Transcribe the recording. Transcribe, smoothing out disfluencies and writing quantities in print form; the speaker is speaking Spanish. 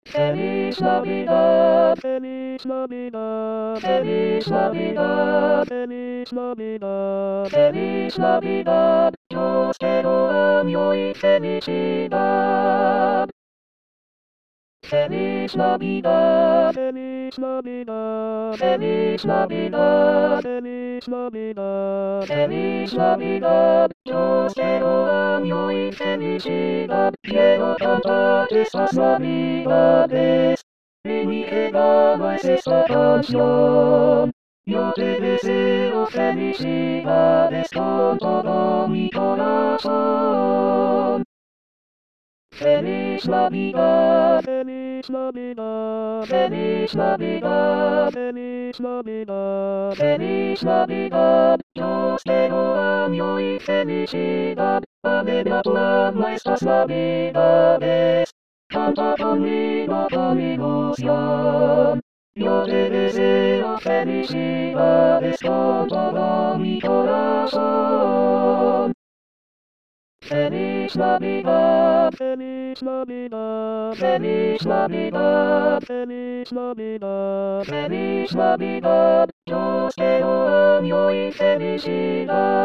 Feliz Navidad, Feliz Navidad, Feliz Navidad, Feliz Navidad, Feliz Navidad, yo te lo amo y felicidad. Feliz Navidad, Feliz Navidad, Feliz Navidad, Feliz Navidad, Feliz Navidad, yo te lo amo y felicidad. Quiero cantar estas navidades y mi regalo es esta canción. Yo te deseo felicidades con todo mi corazón. Feliz Navidad, Feliz Navidad, Feliz Navidad, Feliz Navidad, Feliz Navidad, yo te lo amo y felicidad. Alegra tu alma estas navidades, canta conmigo con ilusión. Yo te deseo felicidades con todo mi corazón. Feliz Navidad, Feliz Navidad, Feliz Navidad, Feliz Navidad, Feliz Navidad, yo te lo amo y felicidad.